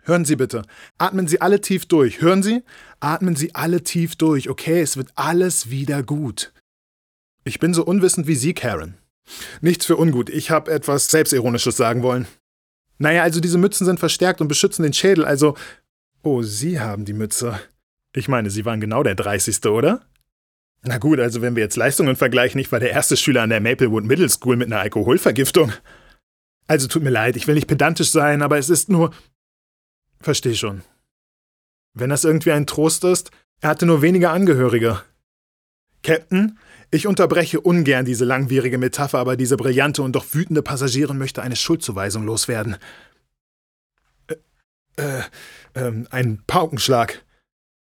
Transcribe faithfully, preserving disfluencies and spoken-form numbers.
Hören Sie bitte. Atmen Sie alle tief durch. Hören Sie? Atmen Sie alle tief durch. Okay, es wird alles wieder gut. Ich bin so unwissend wie Sie, Karen. Nichts für ungut. Ich habe etwas Selbstironisches sagen wollen. Naja, also diese Mützen sind verstärkt und beschützen den Schädel, also... Oh, Sie haben die Mütze. Ich meine, Sie waren genau der dreißigste, oder? Na gut, also wenn wir jetzt Leistungen vergleichen, ich war der erste Schüler an der Maplewood Middle School mit einer Alkoholvergiftung. Also tut mir leid, ich will nicht pedantisch sein, aber es ist nur... Versteh schon. Wenn das irgendwie ein Trost ist, er hatte nur weniger Angehörige. Captain, ich unterbreche ungern diese langwierige Metapher, aber diese brillante und doch wütende Passagierin möchte eine Schuldzuweisung loswerden. Äh, äh, ähm, ein Paukenschlag.